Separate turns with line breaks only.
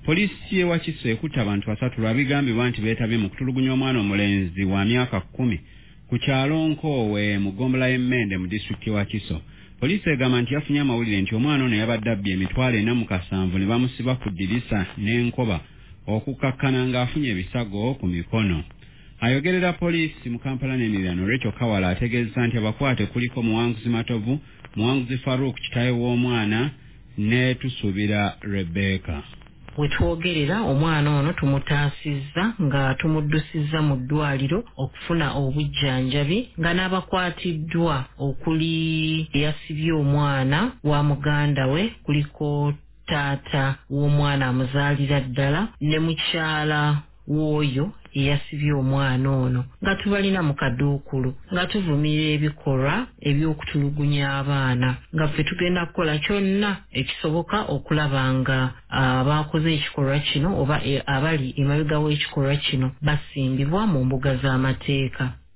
Polisi y'e Wakiso ekutte abantu 3 lwabigambibwa nti beetabye mu kutulugunya omwana omulenzi wa myaka 10 ku kyalo Nkoowe mu ggombolola y'Emmende mu disitulikiti y'e Wakiso. Polisi egamba nti yafunye amawulire nti omwana ono yabadde abbye emitwalo 47 ne bamusiba ku ddirisa n'enkoba okukkakkana ng'afunye ebisago ku mikono. Ayogerera polisi mu Kampala n'emiriraano Rachel Kawala ategeezezza nti abakwate kuliko Muwanguzi Matovu, Muwanguzi Farouk kitaawe w'omwana ne Tusuubira Rebecca.
Wetwogerera omwana ono tumutaasizza nga tumuddusizza mu ddwaliro okufuna obujjanjabi nga n'abakwatiddwa okuli eyasibye omwana wa muganda we kuliko taata w'omwana amuzaalira ddala ne mukyala w'oyo eyasibye omwana ono nga tubalina mu kaduukulu nga tuvumirira ebikolwa eby'okutulugunya abaana nga ffe tugenda kukola kyonna ekisoboka okulaba nga abakoze ekikolwa kino oba abali emabega w'ekikolwa kino basimbibwa mu mbuga z'amateeka.